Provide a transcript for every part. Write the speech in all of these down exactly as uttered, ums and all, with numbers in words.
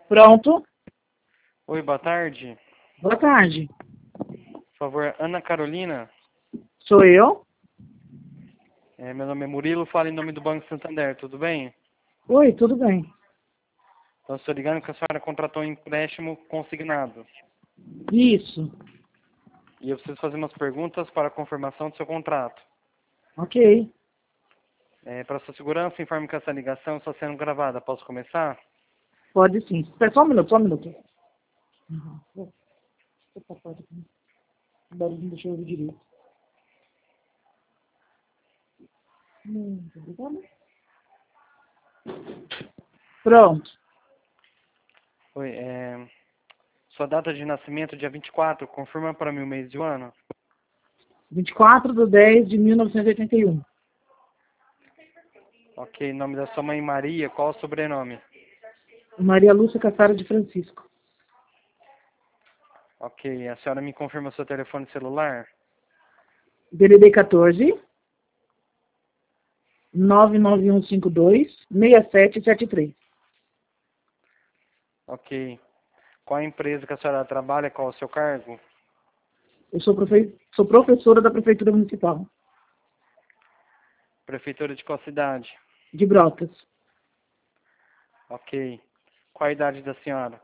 Pronto. Oi, boa tarde. Boa tarde. Por favor, Ana Carolina. Sou eu? É, meu nome é Murilo, falo em nome do Banco Santander, tudo bem? Oi, tudo bem. Então, estou ligando que a senhora contratou um empréstimo consignado. Isso. E eu preciso fazer umas perguntas para a confirmação do seu contrato. Ok. É, para sua segurança, informe que essa ligação está sendo gravada. Posso começar? Pode sim. Espera só um minuto, só um minuto. Uhum. Opa, pode. O barulho deixa eu ouvir direito. Hum, obrigada. Pronto. Oi, é... Sua data de nascimento, dia vinte e quatro, confirma para mim o mês e o ano? vinte e quatro de dez de mil novecentos e oitenta e um. Ok, nome da sua mãe Maria, qual o sobrenome? Maria Lúcia Cassara de Francisco. Ok, a senhora me confirma o seu telefone celular? D D D quatorze, nove nove um cinco dois, seis sete sete três. Ok. Qual a empresa que a senhora trabalha, qual o seu cargo? Eu sou, profe... sou professora da Prefeitura Municipal Prefeitura de qual cidade? de Brotas. Ok. Qual a idade da senhora?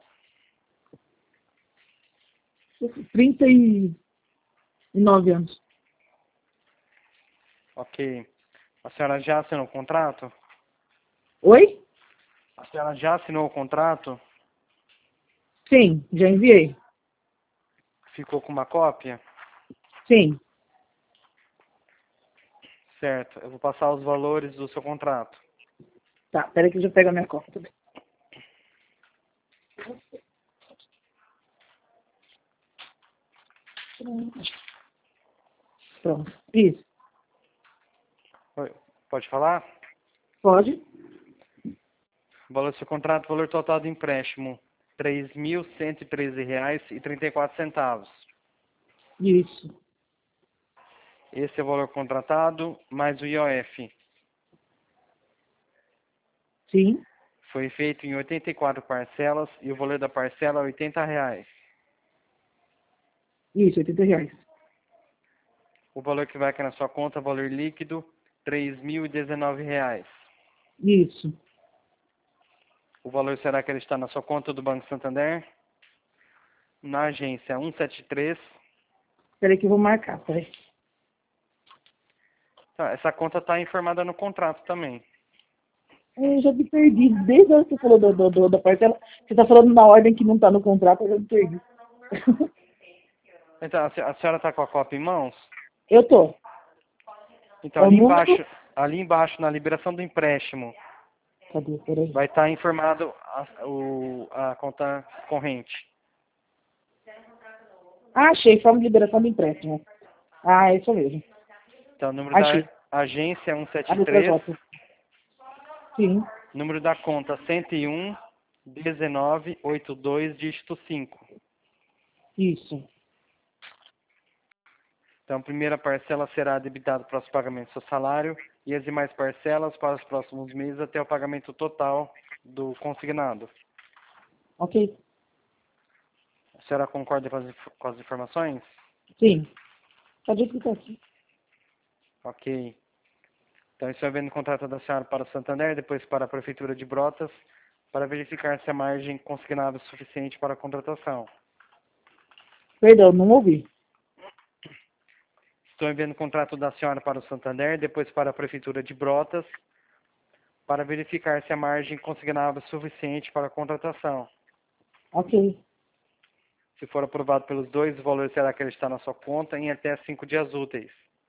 trinta e nove anos. Ok. A senhora já assinou o contrato? Oi? A senhora já assinou o contrato? Sim, já enviei. Ficou com uma cópia? Sim. Certo. Eu vou passar os valores do seu contrato. Tá, peraí que eu já pego a minha conta. Pronto. Isso. Oi, pode falar? Pode? O valor do seu contrato, valor total do empréstimo, três mil cento e treze reais e trinta e quatro centavos. Isso. Esse é o valor contratado, mais o I O F. Sim. Foi feito em oitenta e quatro parcelas e o valor da parcela é oitenta reais. Isso, oitenta reais. O valor que vai aqui na sua conta, valor líquido, três mil e dezenove reais. Isso. O valor será que ele está na sua conta do Banco Santander? Na agência cento e setenta e três. Peraí que eu vou marcar, peraí. Tá, essa conta está informada no contrato também. Eu já me perdi. Desde a hora que você falou do, do, do- da parcela, você está falando na ordem que não está no contrato, eu já me perdi. Então, a se- a senhora está com a cópia em mãos? Eu tô. Então, É o ali número... embaixo, ali embaixo, na liberação do empréstimo, Cadê? Peraí. vai estar informado a, o, a conta corrente. Ah, achei. Forma de liberação do empréstimo. Ah, é isso mesmo. Então, o número da Achei. agência cento e setenta A e letra três, J. Sim. número da conta cento e um, dezenove, oitenta e dois, dígito cinco. Isso. Então, a primeira parcela será debitada para os pagamentos do seu salário e as demais parcelas para os próximos meses até o pagamento total do consignado. Ok. A senhora concorda com as, inf- com as informações? Sim. Cadê que tá aqui? Ok. Então, isso vai ver no contrato da senhora para o Santander, depois para a Prefeitura de Brotas, para verificar se a margem consignável é suficiente para a contratação. Perdão, não ouvi. Estou enviando o contrato da senhora para o Santander, depois para a Prefeitura de Brotas, para verificar se a margem consignável é suficiente para a contratação. Ok. Se for aprovado pelos dois, o valor será acreditado na sua conta em até cinco dias úteis.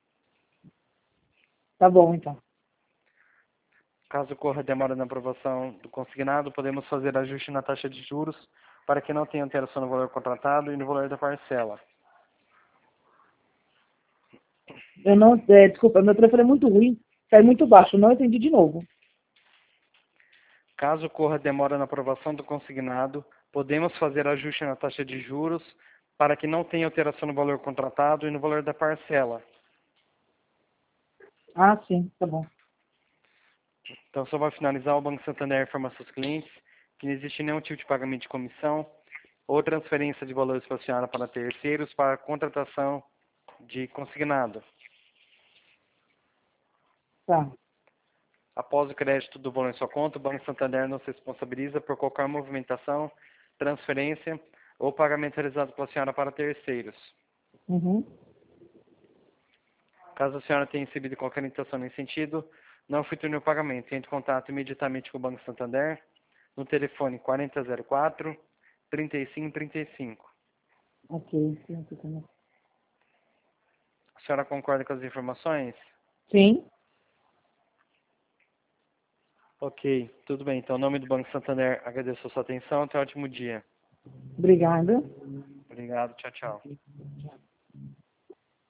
Tá bom, então. Caso ocorra demora na aprovação do consignado, podemos fazer ajuste na taxa de juros para que não tenha alteração no valor contratado e no valor da parcela. Eu não... É, desculpa, meu telefone é muito ruim. Sai muito baixo. Não entendi de novo. Caso ocorra demora na aprovação do consignado, podemos fazer ajuste na taxa de juros para que não tenha alteração no valor contratado e no valor da parcela. Ah, sim. Tá bom. Então, só para finalizar, o Banco Santander informa seus clientes que não existe nenhum tipo de pagamento de comissão ou transferência de valores para a senhora para terceiros para contratação de consignado. Tá. Após o crédito do valor em sua conta, o Banco Santander não se responsabiliza por qualquer movimentação, transferência ou pagamento realizado pela senhora para terceiros. Uhum. Caso a senhora tenha recebido qualquer intenção nesse sentido, não efetue o pagamento. Entre em contato imediatamente com o Banco Santander no telefone quarenta zero quatro, trinta e cinco trinta e cinco. Ok. Sim, aqui também. A senhora concorda com as informações? Sim. Ok, tudo bem. Então, em nome do Banco Santander, agradeço a sua atenção. Até um ótimo dia. Obrigada. Obrigado, tchau, tchau. Tchau.